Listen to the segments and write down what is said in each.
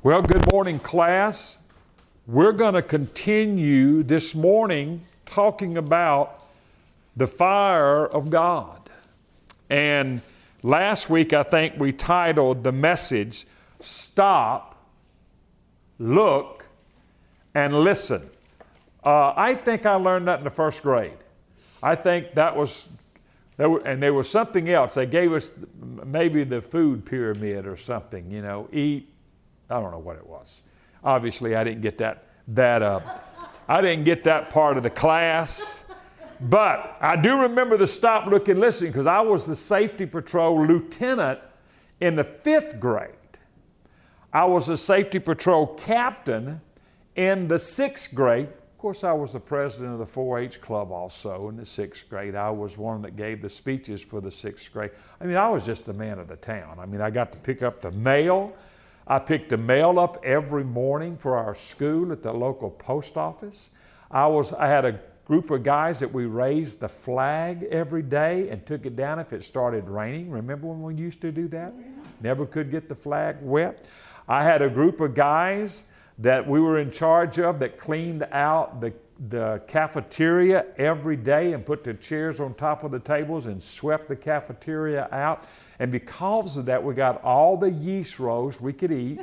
Well, good morning, class. We're going to continue this morning talking about the fire of God. And last week, I think we titled the message, Stop, Look, and Listen. I think I learned that in the first grade. I think that was, and there was something else. They gave us maybe the food pyramid or something, eat. I don't know what it was. Obviously, I didn't get I didn't get that part of the class. But I do remember the stop, look, and listen, because I was the safety patrol lieutenant in the 5th grade. I was a safety patrol captain in the 6th grade. Of course, I was the president of the 4-H club also in the 6th grade. I was one that gave the speeches for the 6th grade. I was just the man of the town. I got to pick up the mail. I picked the mail up every morning for our school at the local post office. I had a group of guys that we raised the flag every day and took it down if it started raining. Remember when we used to do that? Never could get the flag wet. I had a group of guys that we were in charge of that cleaned out the cafeteria every day and put the chairs on top of the tables and swept the cafeteria out. And because of that, we got all the yeast rolls we could eat.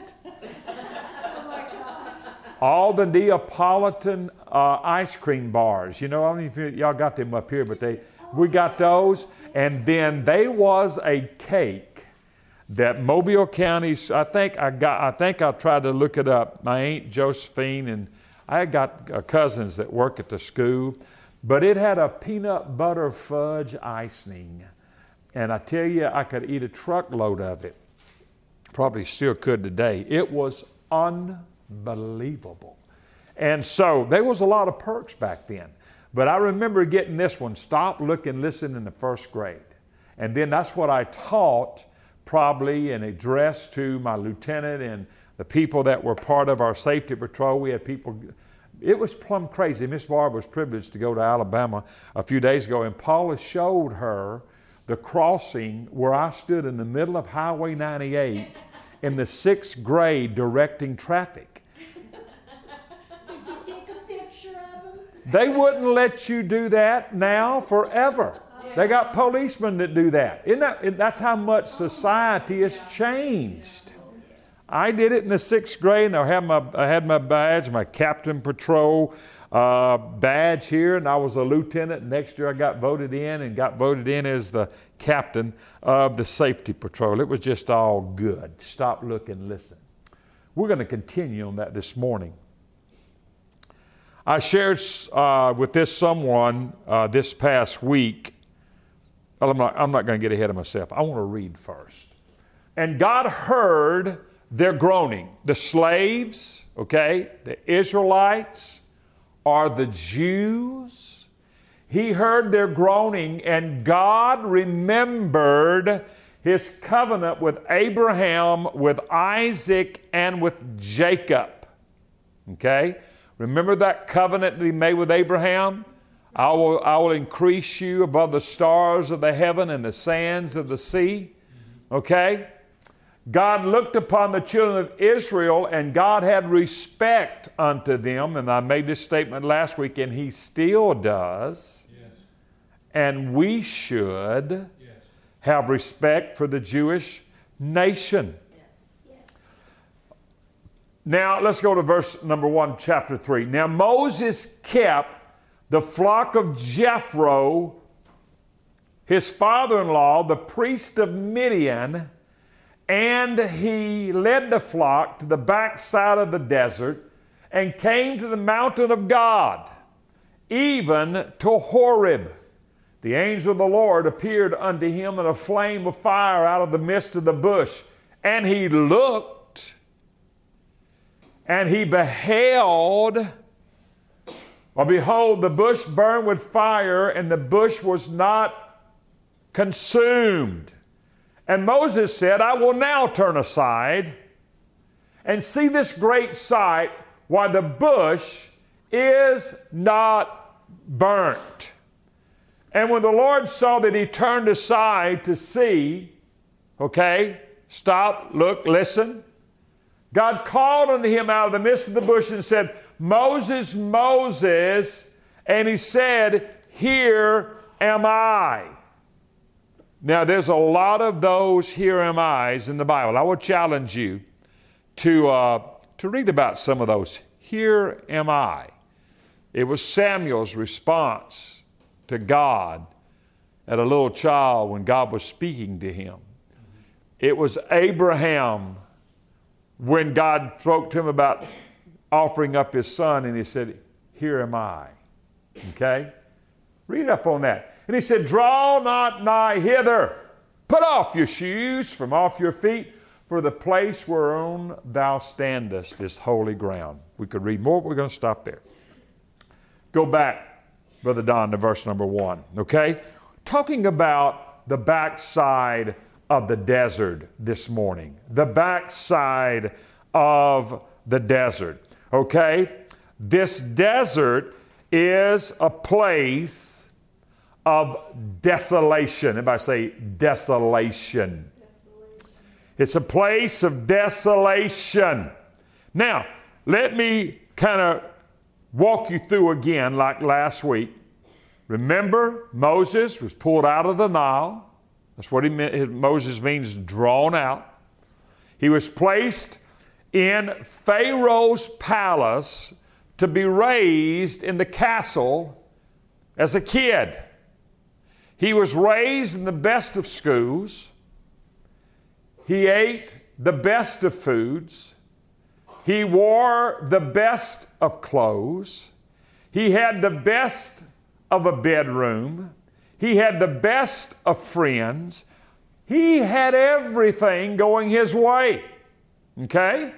Oh my God. All the Neapolitan ice cream bars. I don't know if y'all got them up here, but we got those. And then there was a cake that Mobile County, I think I tried to look it up. My Aunt Josephine and I got cousins that work at the school, but it had a peanut butter fudge icing. And I tell you, I could eat a truckload of it. Probably still could today. It was unbelievable. And so there was a lot of perks back then. But I remember getting this one, Stop, Look, and Listen in the 1st grade. And then that's what I taught probably and addressed to my lieutenant and the people that were part of our safety patrol. We had people, it was plumb crazy. Miss Barb was privileged to go to Alabama a few days ago, and Paula showed her the crossing where I stood in the middle of Highway 98 in the 6th grade directing traffic. Did you take a picture of them? They wouldn't let you do that now forever. They got policemen that do that. That's how much society has changed. I did it in the 6th grade, and I had my badge, my captain patrol badge here, and I was a lieutenant. Next year I got voted in as the captain of the safety patrol. It was just all good. Stop, look, and listen. We're going to continue on that this morning. I shared with someone this past week. Well, I'm not going to get ahead of myself. I want to read first. And God heard their groaning. The slaves, the Israelites, are the Jews. He heard their groaning, and God remembered His covenant with Abraham, with Isaac, and with Jacob. Remember that covenant that He made with Abraham? I will increase you above the stars of the heaven and the sands of the sea. God looked upon the children of Israel, and God had respect unto them. And I made this statement last week, and He still does. Yes. And we should have respect for the Jewish nation. Yes. Yes. Now, let's go to verse number 1, chapter 3. Now, Moses kept the flock of Jethro, his father-in-law, the priest of Midian, and he led the flock to the backside of the desert and came to the mountain of God, even to Horeb. The angel of the Lord appeared unto him in a flame of fire out of the midst of the bush. And he looked, and he beheld, behold, the bush burned with fire, and the bush was not consumed. And Moses said, I will now turn aside and see this great sight, why the bush is not burnt. And when the Lord saw that he turned aside to see, stop, look, listen, God called unto him out of the midst of the bush and said, Moses, Moses. And he said, Here am I. Now, there's a lot of those here am I's in the Bible. I would challenge you to read about some of those. Here am I. It was Samuel's response to God at a little child when God was speaking to him. It was Abraham when God spoke to him about offering up his son, and he said, Here am I. Okay? Read up on that. And he said, Draw not nigh hither. Put off your shoes from off your feet, for the place whereon thou standest is holy ground. We could read more, but we're going to stop there. Go back, Brother Don, to verse number 1. Okay? Talking about the backside of the desert this morning. The backside of the desert. Okay? This desert is a place of desolation. Everybody say desolation. It's a place of desolation. Now, let me kind of walk you through again like last week. Remember, Moses was pulled out of the Nile. That's what he meant. Moses means drawn out. He was placed in Pharaoh's palace to be raised in the castle as a kid. He was raised in the best of schools. He ate the best of foods. He wore the best of clothes. He had the best of a bedroom. He had the best of friends. He had everything going his way. Okay?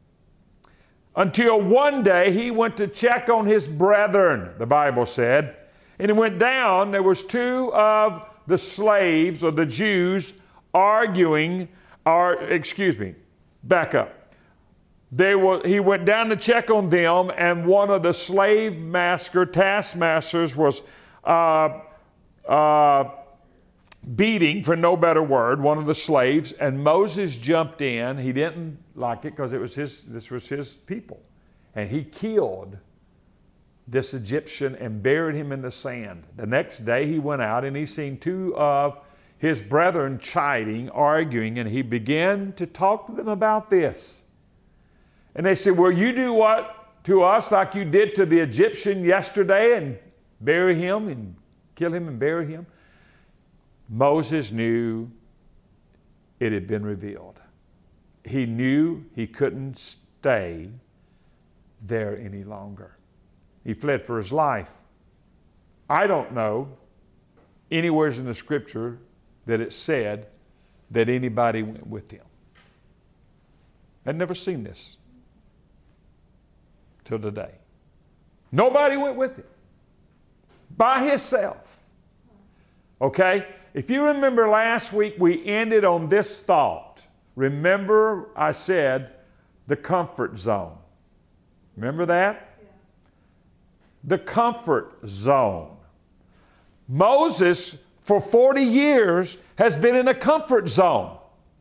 Until one day he went to check on his brethren, the Bible said. And he went down, there was two of the slaves or the Jews arguing, back up. He went down to check on them, and one of the taskmasters was beating, for no better word, one of the slaves, and Moses jumped in. He didn't like it because this was his people. And he killed this Egyptian and buried him in the sand. The next day he went out and he seen two of his brethren chiding, arguing, and he began to talk to them about this. And they said, Will you do what to us like you did to the Egyptian yesterday and bury him and kill him and bury him? Moses knew it had been revealed. He knew he couldn't stay there any longer. He fled for his life. I don't know anywhere in the Scripture that it said that anybody went with him. I'd never seen this till today. Nobody went with him. By himself. Okay? If you remember last week, we ended on this thought. Remember, I said the comfort zone. Remember that? Yeah. The comfort zone. Moses, for 40 years, has been in a comfort zone.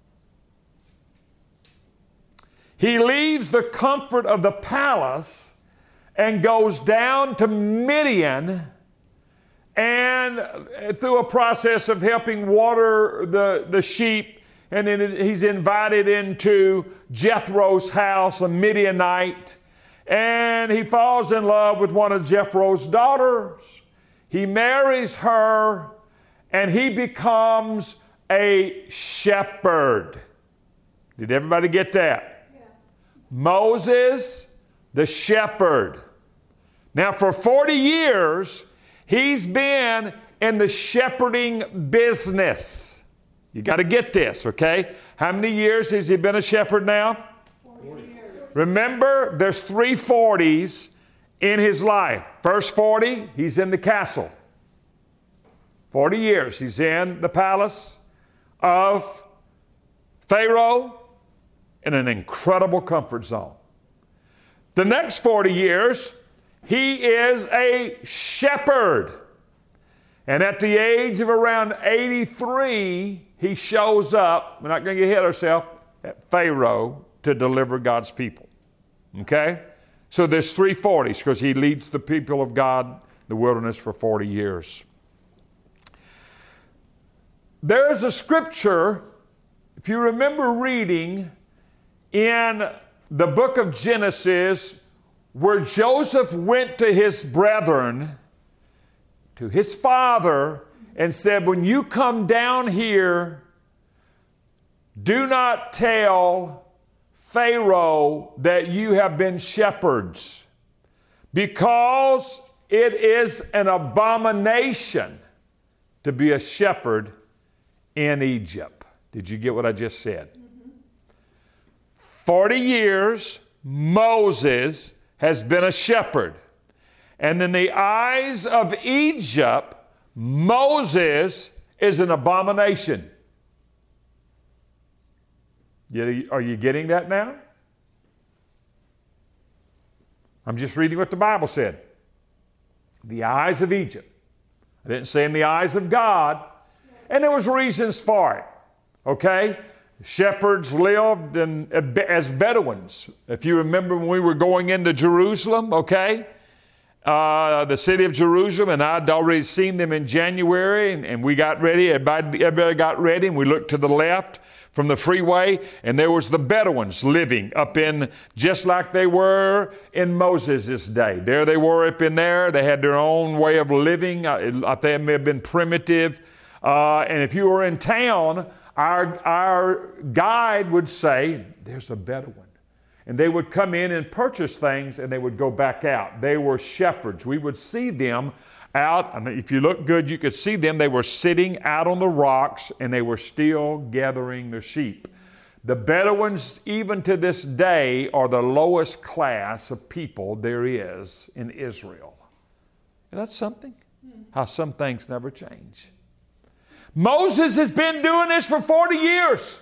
He leaves the comfort of the palace and goes down to Midian, and through a process of helping water the sheep, and then he's invited into Jethro's house, a Midianite, and he falls in love with one of Jethro's daughters. He marries her, and he becomes a shepherd. Did everybody get that? Yeah. Moses, the shepherd. Now, for 40 years, he's been in the shepherding business. You got to get this, okay? How many years has he been a shepherd now? 40 years. Remember, there's 3 40s in his life. First 40, he's in the castle. 40 years, he's in the palace of Pharaoh in an incredible comfort zone. The next 40 years, he is a shepherd. And at the age of around 83, he shows up, we're not going to get ahead of ourselves, at Pharaoh to deliver God's people. Okay? So there's 3 40s because he leads the people of God, the wilderness, for 40 years. There's a scripture, if you remember reading in the book of Genesis, where Joseph went to his brethren, to his father, and said, when you come down here, do not tell Pharaoh that you have been shepherds, because it is an abomination to be a shepherd in Egypt. Did you get what I just said? 40 years, Moses has been a shepherd. And in the eyes of Egypt, Moses is an abomination. Are you getting that now? I'm just reading what the Bible said. The eyes of Egypt. I didn't say in the eyes of God. And there was reasons for it. Okay? Shepherds lived as Bedouins. If you remember when we were going into Jerusalem, okay? The city of Jerusalem, and I'd already seen them in January, and we got ready. Everybody got ready, and we looked to the left from the freeway, and there was the Bedouins living up in, just like they were in Moses' day. There they were up in there. They had their own way of living. I think it may have been primitive. And if you were in town, our guide would say, there's a Bedouin. And they would come in and purchase things, and they would go back out. They were shepherds. We would see them out. I mean, if you look good, you could see them. They were sitting out on the rocks, and they were still gathering their sheep. The Bedouins, even to this day, are the lowest class of people there is in Israel. And that's something. How some things never change. Moses has been doing this for 40 years.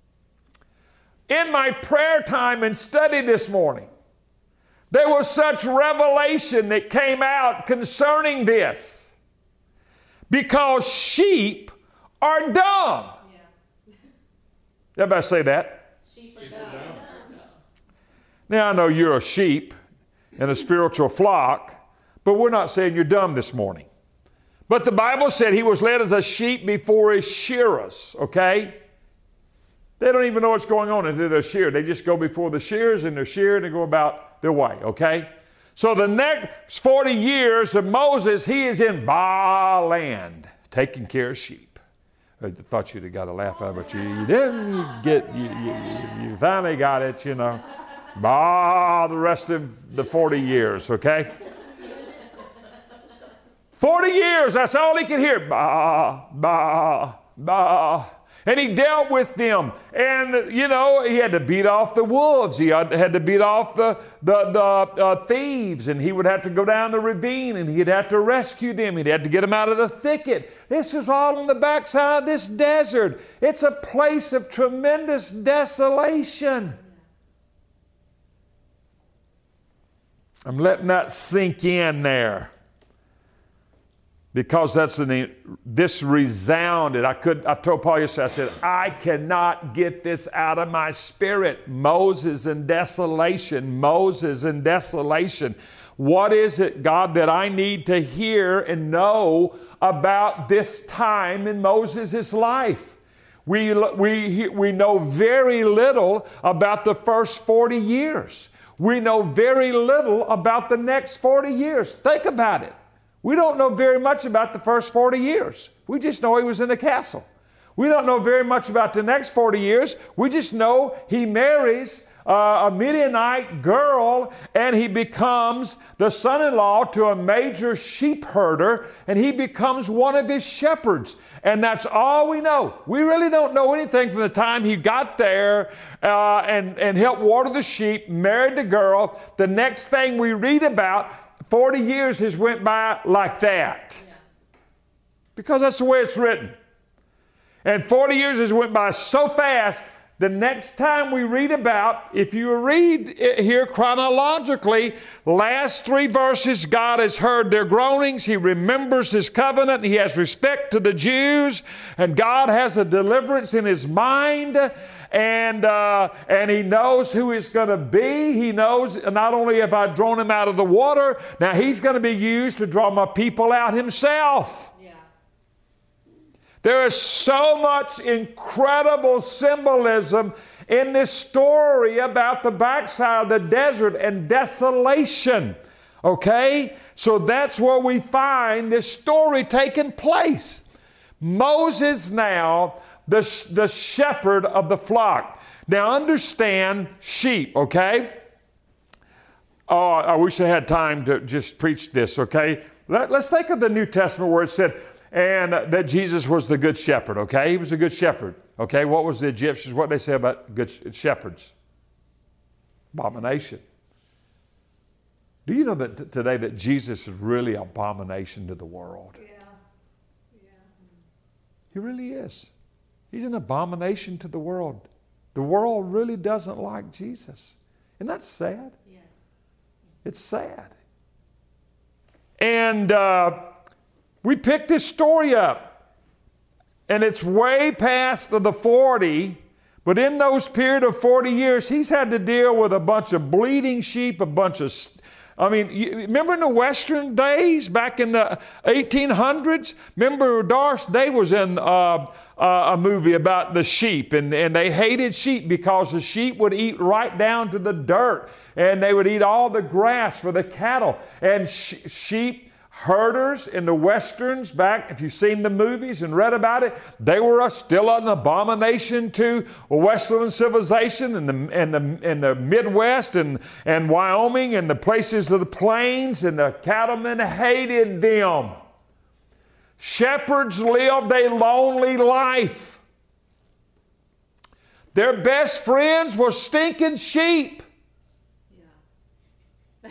In my prayer time and study this morning, there was such revelation that came out concerning this. Because sheep are dumb. Yeah. Everybody say that? Sheep are dumb. Now I know you're a sheep in a spiritual flock, but we're not saying you're dumb this morning. But the Bible said he was led as a sheep before his shearers, okay? They don't even know what's going on until they're sheared. They just go before the shears and they're sheared and go about their way, okay? So the next 40 years of Moses, he is in Baal land, taking care of sheep. I thought you'd have got a laugh out of it, but you didn't. You finally got it, you know. Baal the rest of the 40 years, okay? 40 years, that's all he could hear. Bah, bah, bah. And he dealt with them. And, you know, he had to beat off the wolves. He had to beat off the thieves. And he would have to go down the ravine and he'd have to rescue them. He'd have to get them out of the thicket. This is all on the backside of this desert. It's a place of tremendous desolation. I'm letting that sink in there. Because this resounded. I told Paul yesterday, I said, I cannot get this out of my spirit. Moses and desolation. Moses and desolation. What is it, God, that I need to hear and know about this time in Moses' life? We know very little about the first 40 years. We know very little about the next 40 years. Think about it. We don't know very much about the first 40 years. We just know he was in the castle. We don't know very much about the next 40 years. We just know he marries a Midianite girl and he becomes the son-in-law to a major sheep herder and he becomes one of his shepherds. And that's all we know. We really don't know anything from the time he got there and helped water the sheep, married the girl. The next thing we read about, 40 years has went by like that. Yeah. Because that's the way it's written. And 40 years has went by so fast, the next time we read about, if you read it here chronologically, last 3 verses, God has heard their groanings. He remembers his covenant. He has respect to the Jews. And God has a deliverance in his mind. and he knows who he's going to be. He knows not only have I drawn him out of the water, now he's going to be used to draw my people out himself. Yeah. There is so much incredible symbolism in this story about the backside of the desert and desolation. Okay? So that's where we find this story taking place. Moses now, the shepherd of the flock. Now understand sheep, okay? Oh, I wish I had time to just preach this, okay? Let's think of the New Testament where it said, and that Jesus was the good shepherd, okay? He was a good shepherd, okay? What was the Egyptians, what they say about good shepherds? Abomination. Do you know that today that Jesus is really an abomination to the world? Yeah. Yeah. He really is. He's an abomination to the world. The world really doesn't like Jesus. Isn't that sad? Yes. It's sad. And we picked this story up, and it's way past the 40, but in those period of 40 years, he's had to deal with a bunch of bleeding sheep, you remember in the Western days, back in the 1800s? Remember Doris Day was in a movie about the sheep, and they hated sheep because the sheep would eat right down to the dirt, and they would eat all the grass for the cattle. And sheep herders in the Westerns back, if you've seen the movies and read about it, they were still an abomination to Western civilization in the Midwest and Wyoming and the places of the plains, and the cattlemen hated them. Shepherds lived a lonely life. Their best friends were stinking sheep. Yeah.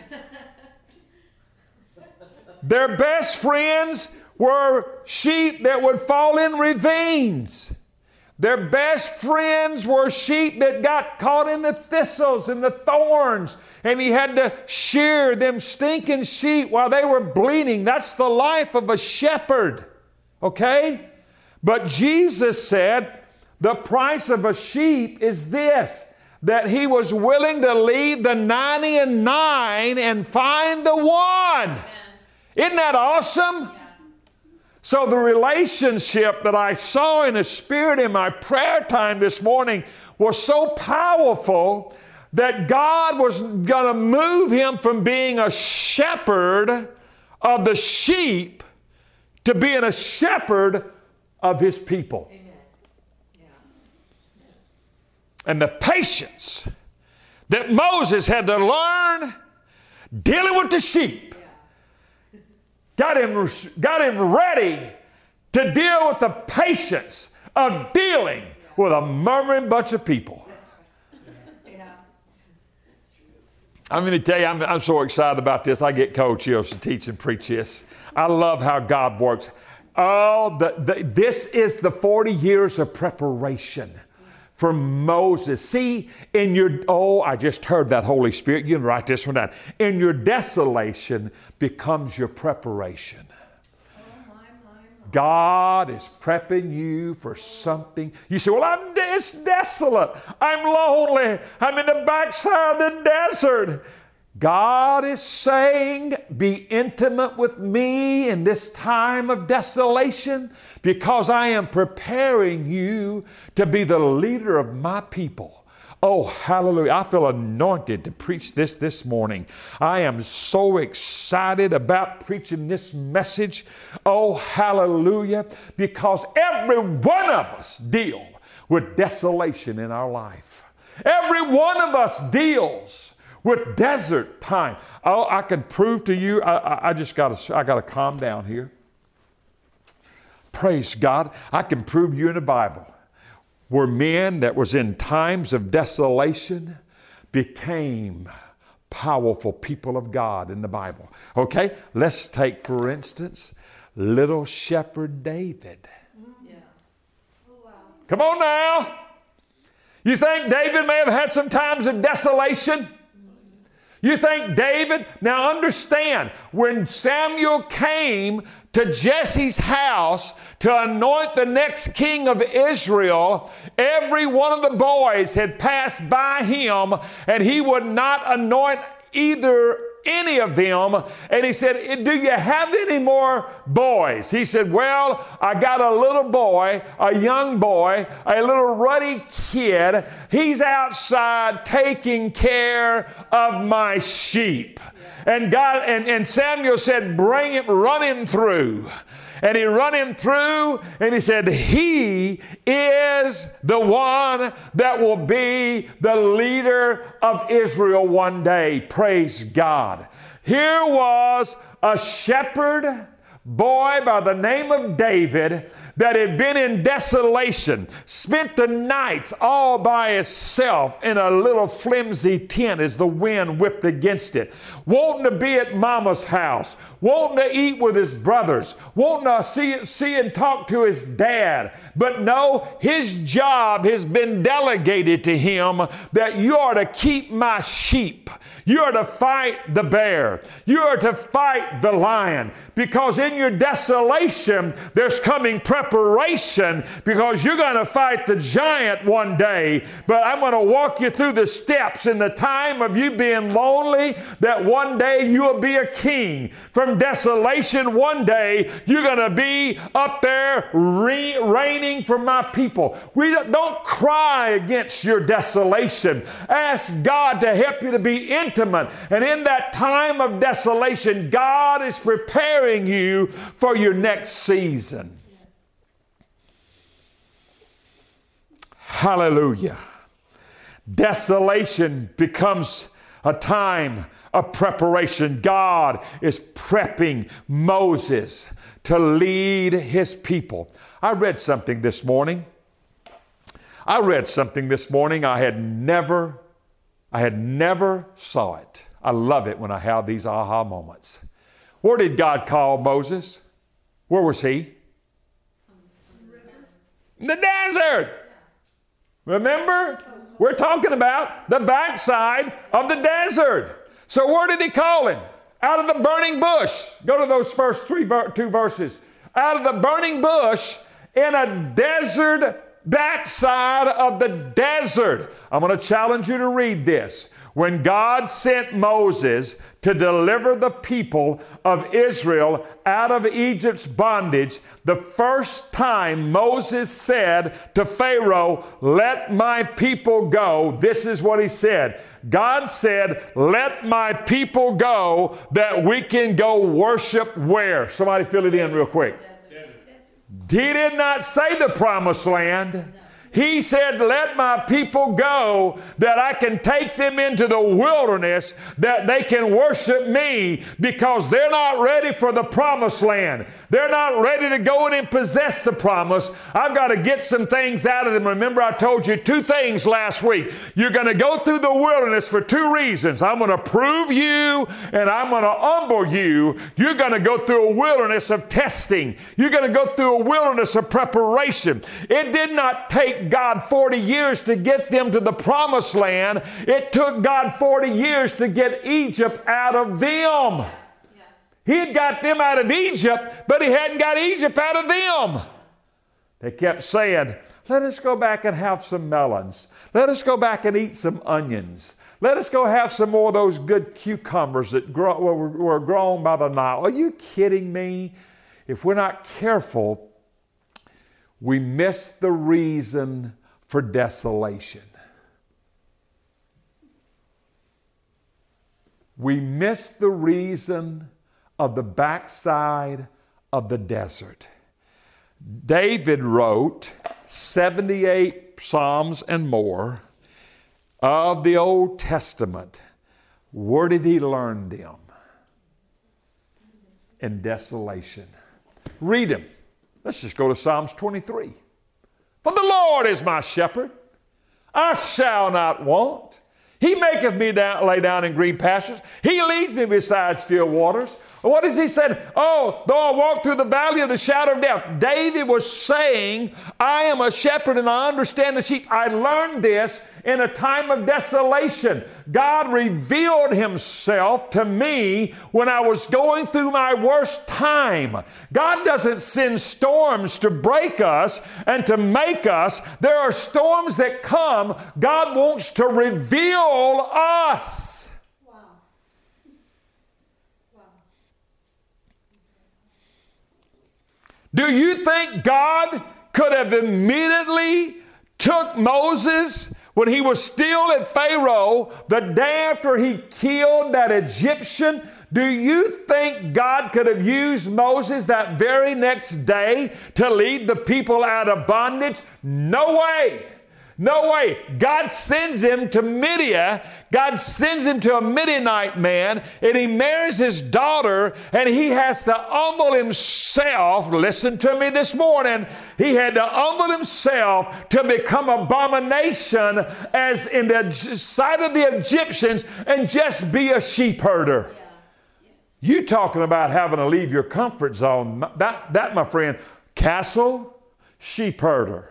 Their best friends were sheep that would fall in ravines. Their best friends were sheep that got caught in the thistles and the thorns, and he had to shear them stinking sheep while they were bleeding. That's the life of a shepherd, okay? But Jesus said the price of a sheep is this, that he was willing to leave the 99 and find the one. Isn't that awesome? Yeah. So the relationship that I saw in the Spirit in my prayer time this morning was so powerful that God was going to move him from being a shepherd of the sheep to being a shepherd of his people. Amen. Yeah. And the patience that Moses had to learn dealing with the sheep got him ready to deal with the patience of dealing with a murmuring bunch of people. I'm going to tell you, I'm so excited about this. I get Coach Hills to teach and preach this. I love how God works. This is the 40 years of preparation for Moses. See, I just heard that, Holy Spirit. You can write this one down. In your desolation becomes your preparation. God is prepping you for something. You say, well, it's desolate. I'm lonely. I'm in the backside of the desert. God is saying, be intimate with me in this time of desolation, because I am preparing you to be the leader of my people. Oh, hallelujah. I feel anointed to preach this morning. I am so excited about preaching this message. Oh, hallelujah. Because every one of us deal with desolation in our life. Every one of us deals with desert time. Oh, I can prove to you, I got to calm down here. Praise God. I can prove to you in the Bible where men that was in times of desolation became powerful people of God in the Bible. Okay, let's take, for instance, little shepherd David. Yeah. Oh, wow. Come on now. You think David may have had some times of desolation? You think David, now understand, when Samuel came to Jesse's house to anoint the next king of Israel, every one of the boys had passed by him, and he would not anoint any of them. And he said, do you have any more boys? He said, well, I got a little boy, a young boy, a little ruddy kid. He's outside taking care of my sheep. And Samuel said, run him through. And he run him through, and he said, he is the one that will be the leader of Israel one day. Praise God. Here was a shepherd boy by the name of David that had been in desolation, spent the nights all by himself in a little flimsy tent as the wind whipped against it, wanting to be at mama's house, wanting to eat with his brothers, wanting to see and talk to his dad. But no, his job has been delegated to him that you are to keep my sheep. You are to fight the bear. You are to fight the lion. Because in your desolation, there's coming preparation, because you're going to fight the giant one day. But I'm going to walk you through the steps in the time of you being lonely, that one day you'll be a king. From desolation, one day you're going to be up there reigning for my people. We don't cry against your desolation. Ask God to help you to be intimate. And in that time of desolation, God is preparing you for your next season. Hallelujah. Desolation becomes a time of preparation. God is prepping Moses to lead his people. I read something this morning. I had never saw it. I love it when I have these aha moments. Where did God call Moses? Where was he? In the desert. Remember? We're talking about the backside of the desert. So where did he call him? Out of the burning bush. Go to those first two verses. Out of the burning bush in a desert, backside of the desert. I'm going to challenge you to read this. When God sent Moses to deliver the people of Israel out of Egypt's bondage, the first time Moses said to Pharaoh, let my people go, this is what he said. God said, let my people go that we can go worship where? Somebody fill it in real quick. He did not say the promised land. He said, let my people go that I can take them into the wilderness, that they can worship me, because they're not ready for the promised land. They're not ready to go in and possess the promise. I've got to get some things out of them. Remember, I told you two things last week. You're going to go through the wilderness for two reasons. I'm going to prove you, and I'm going to humble you. You're going to go through a wilderness of testing. You're going to go through a wilderness of preparation. It did not take God 40 years to get them to the promised land. It took God 40 years to get Egypt out of them. He had got them out of Egypt, but he hadn't got Egypt out of them. They kept saying, let us go back and have some melons. Let us go back and eat some onions. Let us go have some more of those good cucumbers that were grown by the Nile. Are you kidding me? If we're not careful, we miss the reason for desolation. We miss the reason of the backside of the desert. David wrote 78 Psalms and more of the Old Testament. Where did he learn them? In desolation. Read them. Let's just go to Psalms 23. For the Lord is my shepherd, I shall not want. He maketh me lay down in green pastures. He leads me beside still waters. What does he say? Oh, though I walk through the valley of the shadow of death. David was saying, I am a shepherd and I understand the sheep. I learned this in a time of desolation. God revealed himself to me when I was going through my worst time. God doesn't send storms to break us and to make us. There are storms that come. God wants to reveal us. Wow. Wow. Do you think God could have immediately took Moses when he was still at Pharaoh the day after he killed that Egyptian? Do you think God could have used Moses that very next day to lead the people out of bondage? No way. No way. God sends him to Midian. God sends him to a Midianite man, and he marries his daughter, and he has to humble himself. Listen to me this morning. He had to humble himself to become abomination as in the sight of the Egyptians and just be a sheep herder. Yeah. Yes. You talking about having to leave your comfort zone. That, my friend, castle, sheep herder.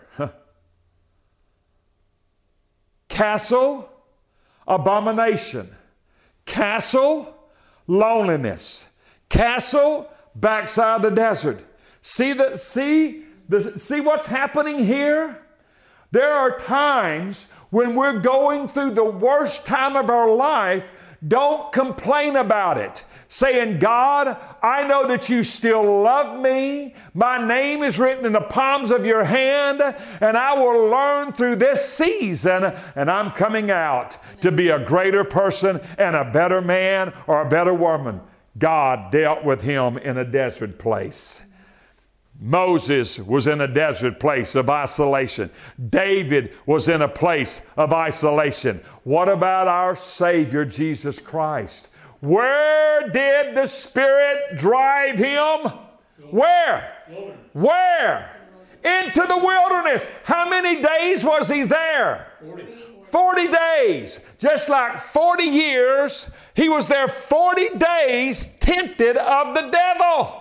Castle, abomination. Castle, loneliness. Castle, backside of the desert. See what's happening here? There are times when we're going through the worst time of our life. Don't complain about it. Saying, God, I know that you still love me. My name is written in the palms of your hand, and I will learn through this season, and I'm coming out to be a greater person and a better man or a better woman. God dealt with him in a desert place. Moses was in a desert place of isolation. David was in a place of isolation. What about our Savior, Jesus Christ? Where did the Spirit drive him? Where? Where? Into the wilderness. How many days was he there? 40 days. Just like 40 years, he was there 40 days tempted of the devil.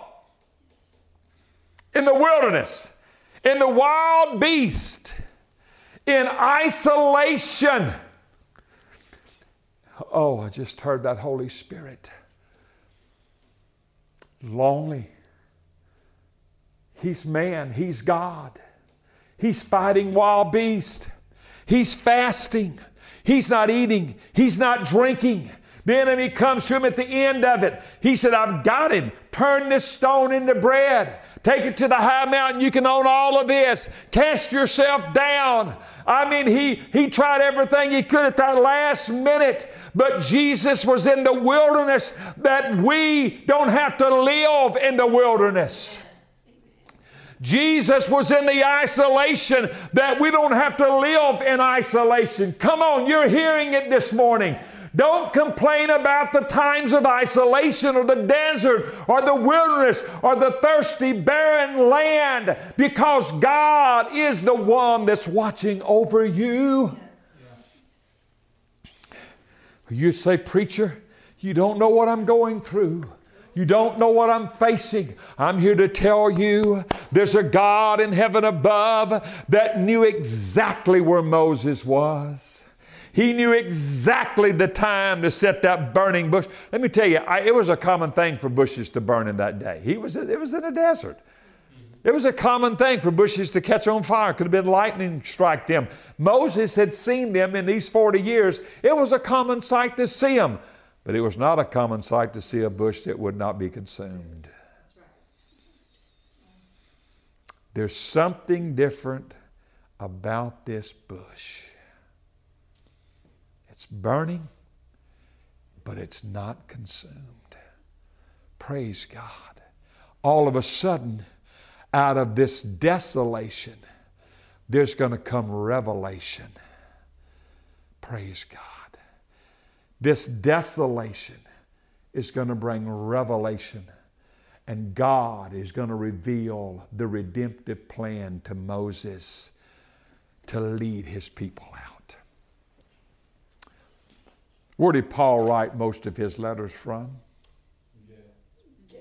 In the wilderness, in the wild beast, in isolation. Oh, I just heard that Holy Spirit. Lonely. He's man, he's God. He's fighting wild beast. He's fasting. He's not eating. He's not drinking. The enemy comes to him at the end of it. He said, I've got him. Turn this stone into bread. Take it to the high mountain. You can own all of this. Cast yourself down. I mean, he tried everything he could at that last minute. But Jesus was in the wilderness that we don't have to live in the wilderness. Jesus was in the isolation that we don't have to live in isolation. Come on, you're hearing it this morning. Don't complain about the times of isolation or the desert or the wilderness or the thirsty, barren land, because God is the one that's watching over you. You say, preacher, you don't know what I'm going through. You don't know what I'm facing. I'm here to tell you there's a God in heaven above that knew exactly where Moses was. He knew exactly the time to set that burning bush. Let me tell you, it was a common thing for bushes to burn in that day. It was in a desert. It was a common thing for bushes to catch on fire. It could have been lightning strike them. Moses had seen them in these 40 years. It was a common sight to see them. But it was not a common sight to see a bush that would not be consumed. There's something different about this bush. It's burning, but it's not consumed. Praise God. All of a sudden, out of this desolation, there's going to come revelation. Praise God. This desolation is going to bring revelation, and God is going to reveal the redemptive plan to Moses to lead his people out. Where did Paul write most of his letters from?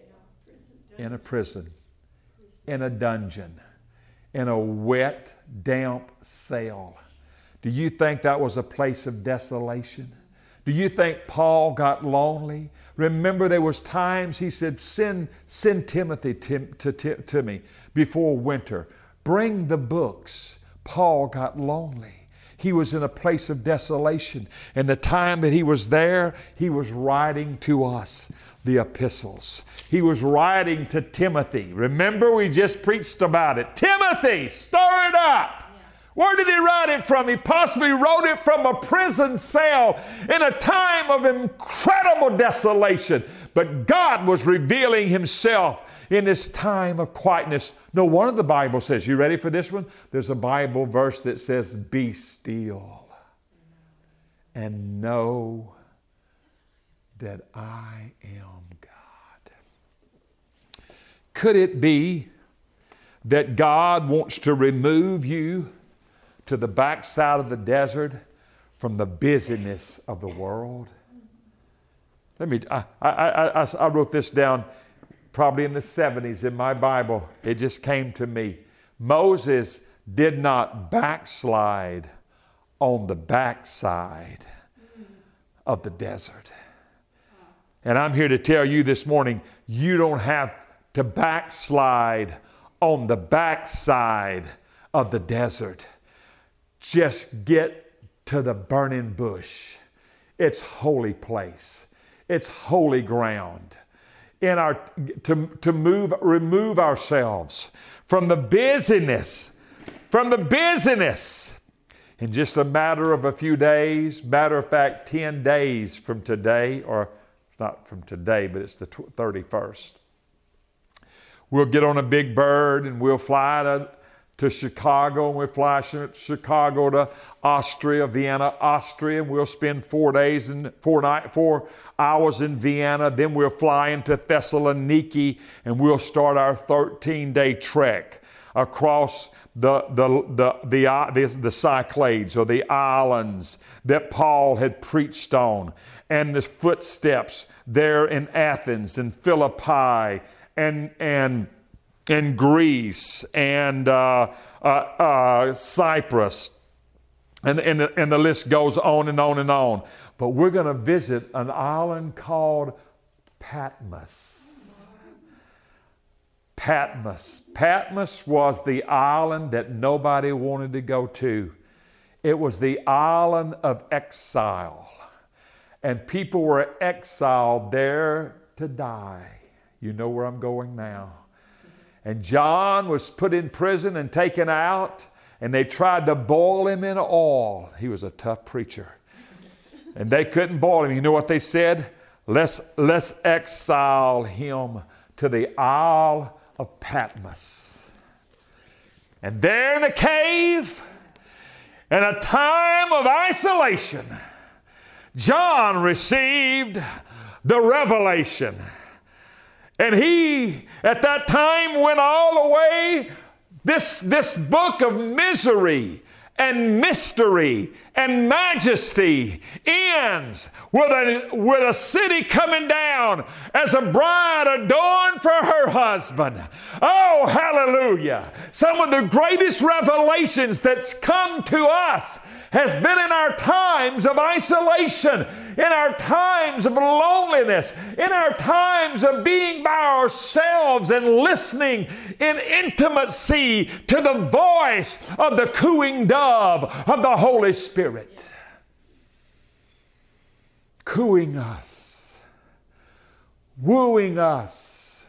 in a prison, in a dungeon, in a wet, damp cell. Do you think that was a place of desolation? Do you think Paul got lonely? Remember, there was times he said, send Timothy to me before winter. Bring the books. Paul got lonely. He was in a place of desolation. And the time that he was there, he was writing to us the epistles. He was writing to Timothy. Remember, we just preached about it. Timothy, stir it up. Where did he write it from? He possibly wrote it from a prison cell in a time of incredible desolation. But God was revealing Himself in this time of quietness. No wonder the Bible says, you ready for this one? There's a Bible verse that says, be still and know that I am God. Could it be that God wants to remove you to the backside of the desert from the busyness of the world? I wrote this down probably in the 70s in my Bible. It just came to me. Moses did not backslide on the backside of the desert. And I'm here to tell you this morning, you don't have to backslide on the backside of the desert. Just get to the burning bush. It's holy place. It's holy ground. Remove ourselves from the busyness. In just a matter of a few days, matter of fact, 10 days from today, or not from today, but it's the 31st. We'll get on a big bird and we'll fly to Chicago, and we'll fly Chicago to Austria, Vienna, Austria, and we'll spend 4 hours in Vienna. Then we'll fly into Thessaloniki, and we'll start our 13-day trek across the Cyclades, or the islands that Paul had preached on, and the footsteps there in Athens and Philippi and Greece and Cyprus, and the list goes on and on and on. But we're going to visit an island called Patmos. Patmos was the island that nobody wanted to go to. It was the island of exile. And people were exiled there to die. You know where I'm going now. And John was put in prison and taken out, and they tried to boil him in oil. He was a tough preacher. And they couldn't boil him. You know what they said? Let's exile him to the Isle of Patmos. And there in a cave, in a time of isolation, John received the revelation. And he, at that time, went all the way. This book of misery and mystery and majesty ends with a city coming down as a bride adorned for her husband. Oh, hallelujah. Some of the greatest revelations that's come to us has been in our times of isolation, in our times of loneliness, in our times of being by ourselves and listening in intimacy to the voice of the cooing dove of the Holy Spirit. Cooing us, wooing us,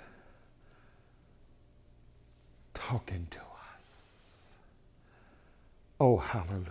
talking to us. Oh, hallelujah.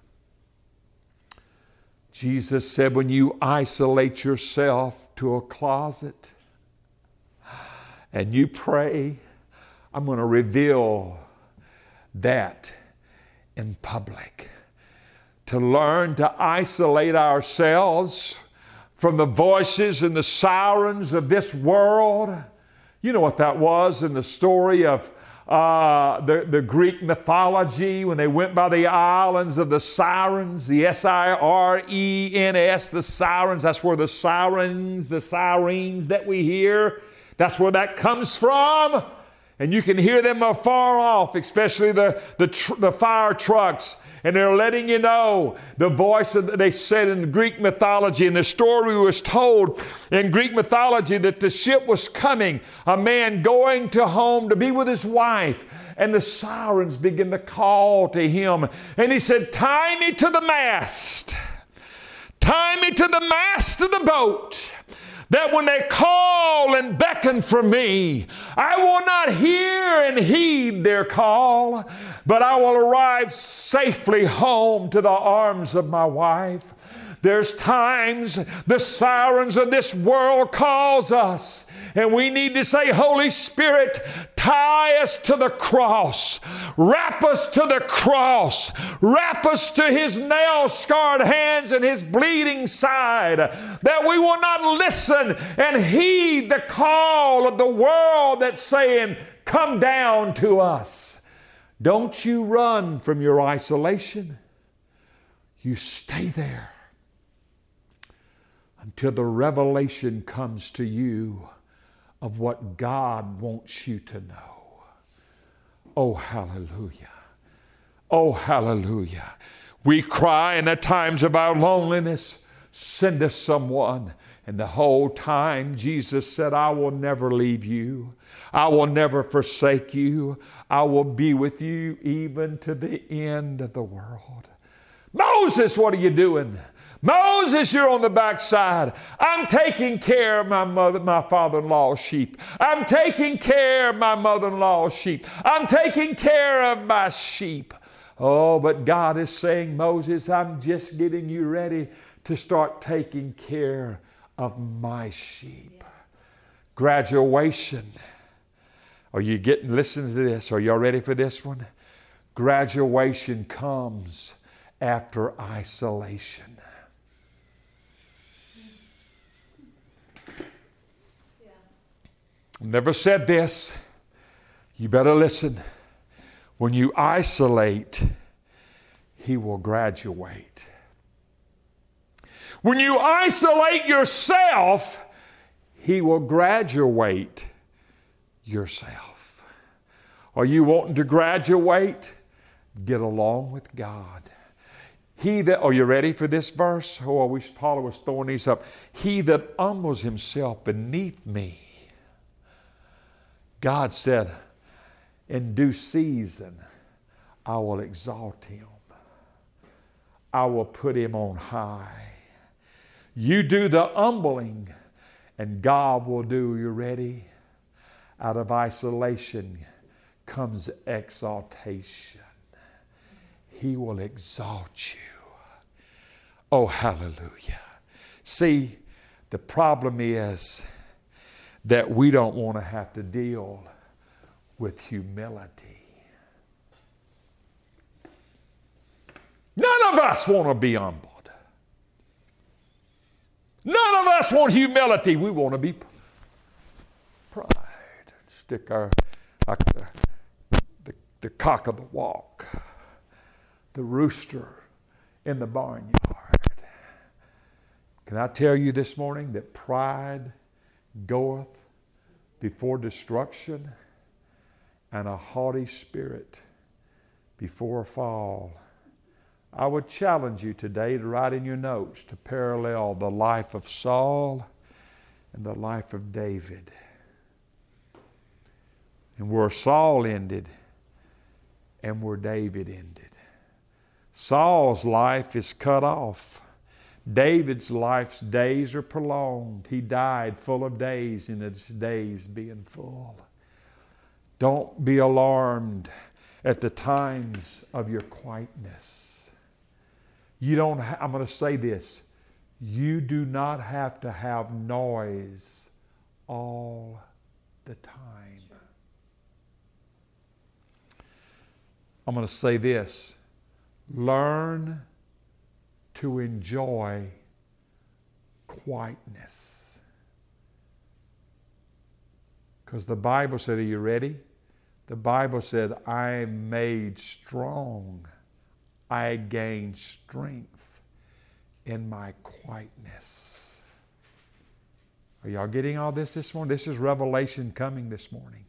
Jesus said, when you isolate yourself to a closet and you pray, I'm going to reveal that in public. To learn to isolate ourselves from the voices and the sirens of this world. You know what that was in the story of the Greek mythology when they went by the islands of the sirens, the S-I-R-E-N-S, the sirens. That's where the sirens that we hear, That's where that comes from. And you can hear them afar off, especially the fire trucks. And they're letting you know the voice they said in the Greek mythology, and the story was told in Greek mythology that the ship was coming, a man going to home to be with his wife. And the sirens begin to call to him. And he said, tie me to the mast. Tie me to the mast of the boat, that when they call and beckon for me, I will not hear and heed their call, but I will arrive safely home to the arms of my wife. There's times the sirens of this world calls us, and we need to say, Holy Spirit, tie us to the cross. Wrap us to the cross. Wrap us to His nail-scarred hands and His bleeding side, that we will not listen and heed the call of the world that's saying, come down to us. Don't you run from your isolation. You stay there until the revelation comes to you of what God wants you to know. Oh, hallelujah. Oh, hallelujah. We cry in the times of our loneliness, send us someone. And the whole time Jesus said, I will never leave you. I will never forsake you. I will be with you even to the end of the world. Moses, what are you doing? Moses, you're on the backside. I'm taking care of my father-in-law's sheep. I'm taking care of my mother-in-law's sheep. I'm taking care of my sheep. Oh, but God is saying, Moses, I'm just getting you ready to start taking care of my sheep. Graduation. Are you listen to this. Are y'all ready for this one? Graduation comes after isolation. Never said this. You better listen. When you isolate, He will graduate. When you isolate yourself, He will graduate yourself. Are you wanting to graduate? Get along with God. Are you ready for this verse? Oh, I wish Paula was throwing these up. He that humbles himself beneath me, God said, in due season, I will exalt him. I will put him on high. You do the humbling, and God will do, you ready? Out of isolation comes exaltation. He will exalt you. Oh, hallelujah. See, the problem is that we don't want to have to deal with humility. None of us want to be humbled. None of us want humility. We want to be pride. Stick our, like the cock of the walk, the rooster in the barnyard. Can I tell you this morning that pride goeth before destruction, and a haughty spirit before a fall? I would challenge you today to write in your notes to parallel the life of Saul and the life of David. And where Saul ended and where David ended. Saul's life is cut off. David's life's days are prolonged. He died full of days, and his days being full. Don't be alarmed at the times of your quietness. I'm going to say this. You do not have to have noise all the time. I'm going to say this. Learn to enjoy quietness. Because the Bible said, are you ready? The Bible said, I am made strong. I gain strength in my quietness. Are y'all getting all this morning? This is revelation coming this morning.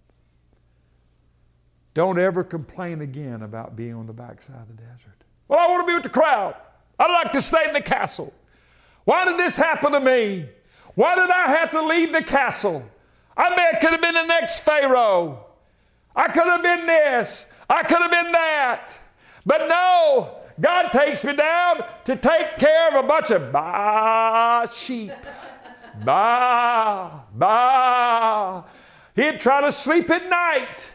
Don't ever complain again about being on the backside of the desert. Well, I want to be with the crowd. I'd like to stay in the castle. Why did this happen to me? Why did I have to leave the castle? I could have been the next Pharaoh. I could have been this. I could have been that. But no, God takes me down to take care of a bunch of sheep. He'd try to sleep at night.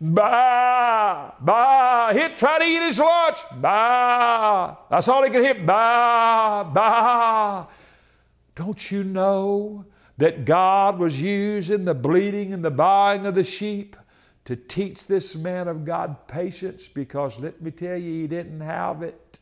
He'd try to eat his lunch. That's all he could hear. Don't you know that God was using the bleating and the baaing of the sheep to teach this man of God patience? Because let me tell you, he didn't have it.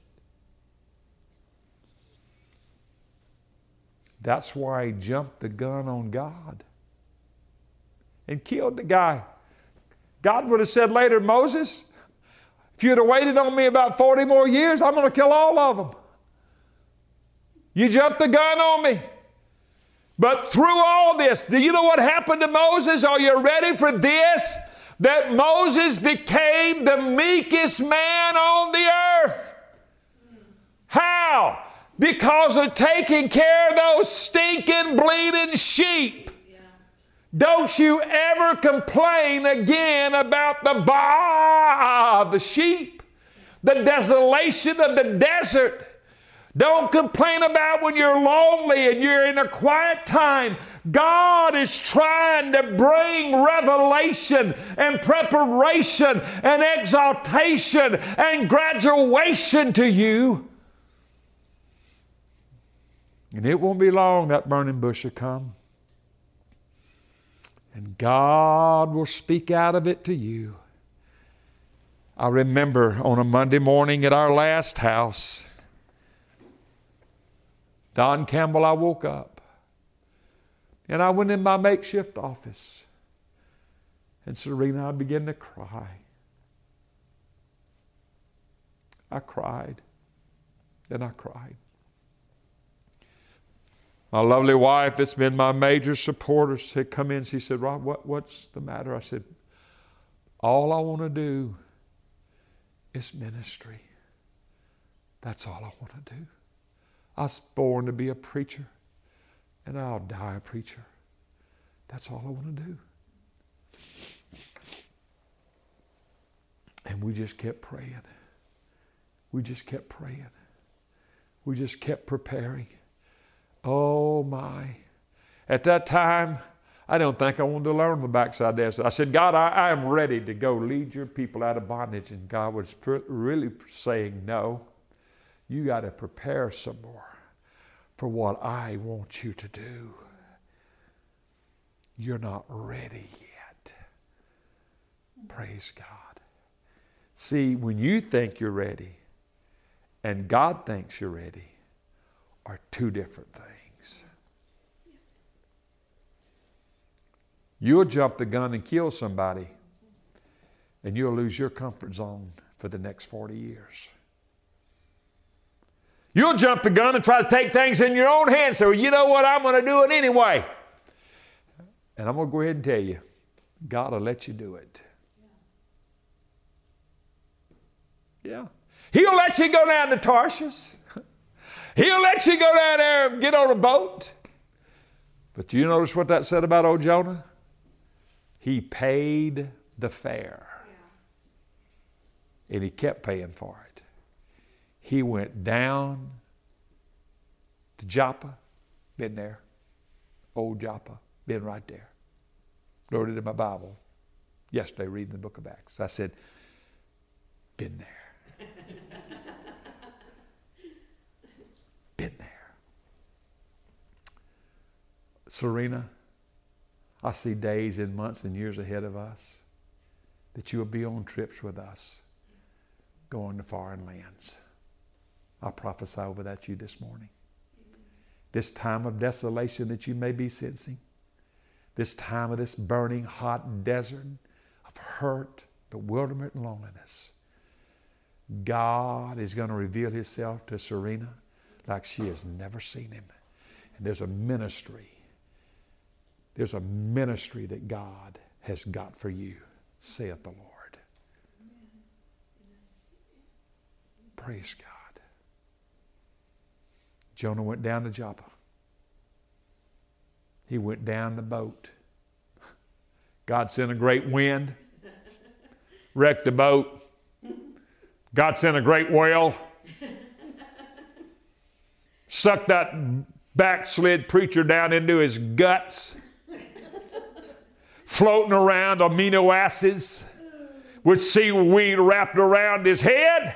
That's why he jumped the gun on God and killed the guy. God would have said later, Moses, if you'd have waited on me about 40 more years, I'm going to kill all of them. You jumped the gun on me. But through all this, do you know what happened to Moses? Are you ready for this? That Moses became the meekest man on the earth. How? Because of taking care of those stinking, bleeding sheep. Yeah. Don't you ever complain again about the sheep, the desolation of the desert. Don't complain about when you're lonely and you're in a quiet time. God is trying to bring revelation and preparation and exaltation and graduation to you. And it won't be long, that burning bush will come. And God will speak out of it to you. I remember on a Monday morning at our last house, Don Campbell, I woke up and I went in my makeshift office, and Serena, I began to cry. I cried and I cried. My lovely wife, that's been my major supporter, had come in. She said, Rob, what's the matter? I said, all I want to do is ministry. That's all I want to do. I was born to be a preacher, and I'll die a preacher. That's all I want to do. And we just kept praying. We just kept praying. We just kept preparing. Oh my. At that time, I don't think I wanted to learn the backside desert. I said, God, I am ready to go lead your people out of bondage. And God was really saying, no, you got to prepare some more for what I want you to do. You're not ready yet. Praise God. See, when you think you're ready and God thinks you're ready are two different things. You'll jump the gun and kill somebody, and you'll lose your comfort zone for the next 40 years. You'll jump the gun and try to take things in your own hands. So, you know what? I'm going to do it anyway. And I'm going to go ahead and tell you, God will let you do it. Yeah. He'll let you go down to Tarshish. He'll let you go down there and get on a boat. But do you notice what that said about old Jonah? He paid the fare. Yeah. And he kept paying for it. He went down to Joppa, been there. Old Joppa, been right there. Wrote it in my Bible yesterday reading the book of Acts. I said, been there. Been there. Serena, I see days and months and years ahead of us that you'll be on trips with us going to foreign lands. I prophesy over that to you this morning. This time of desolation that you may be sensing, this time of this burning hot desert of hurt, bewilderment, and loneliness, God is going to reveal Himself to Serena like she has never seen Him. And there's a ministry There's a ministry that God has got for you, saith the Lord. Praise God. Jonah went down to Joppa. He went down the boat. God sent a great wind, wrecked the boat. God sent a great whale, sucked that backslid preacher down into his guts, floating around amino acids with seaweed wrapped around his head.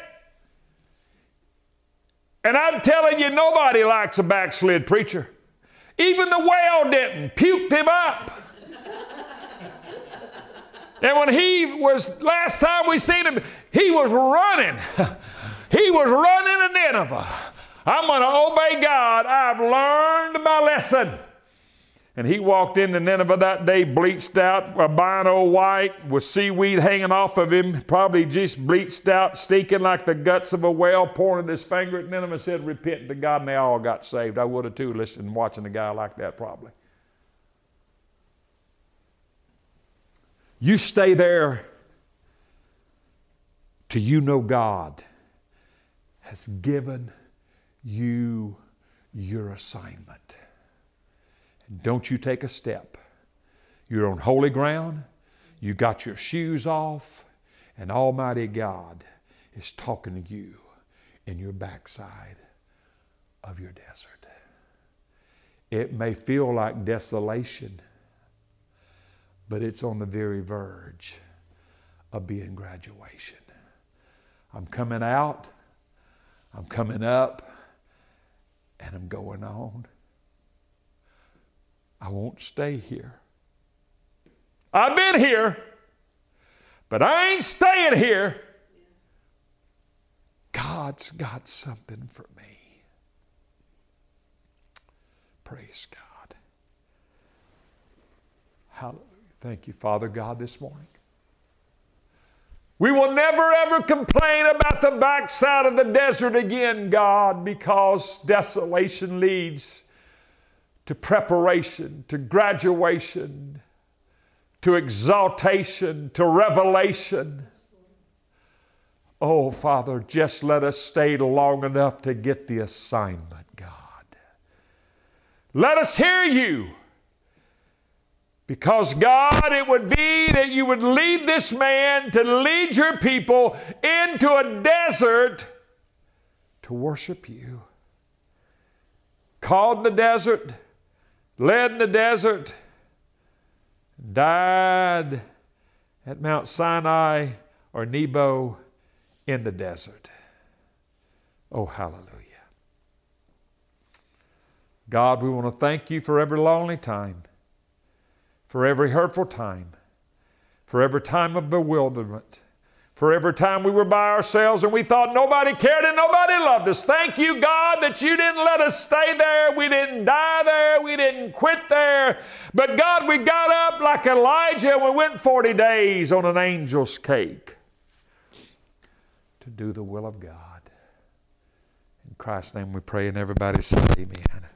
And I'm telling you, nobody likes a backslid preacher. Even the whale didn't. Puked him up. And when last time we seen him, he was running. He was running to Nineveh. I'm going to obey God. I've learned my lesson. And he walked into Nineveh that day, bleached out, albino white, with seaweed hanging off of him, probably just bleached out, stinking like the guts of a whale, pointed his finger at Nineveh and said, repent to God, and they all got saved. I would have too, listening, watching a guy like that probably. You stay there till you know God has given you your assignment. Don't you take a step. You're on holy ground. You got your shoes off. And Almighty God is talking to you in your backside of your desert. It may feel like desolation, but it's on the very verge of being graduation. I'm coming out, I'm coming up, and I'm going on. I won't stay here. I've been here, but I ain't staying here. God's got something for me. Praise God. Hallelujah. Thank you, Father God, this morning. We will never ever complain about the backside of the desert again, God, because desolation leads to preparation, to graduation, to exaltation, to revelation. Oh, Father, just let us stay long enough to get the assignment, God. Let us hear you. Because, God, it would be that you would lead this man to lead your people into a desert to worship you. Called in the desert, led in the desert, died at Mount Sinai or Nebo in the desert. Oh, hallelujah. God, we want to thank you for every lonely time, for every hurtful time, for every time of bewilderment, for every time we were by ourselves and we thought nobody cared and nobody loved us. Thank you, God, that you didn't let us stay there. We didn't die there. We didn't quit there. But God, we got up like Elijah and we went 40 days on an angel's cake to do the will of God. In Christ's name we pray, and everybody say amen.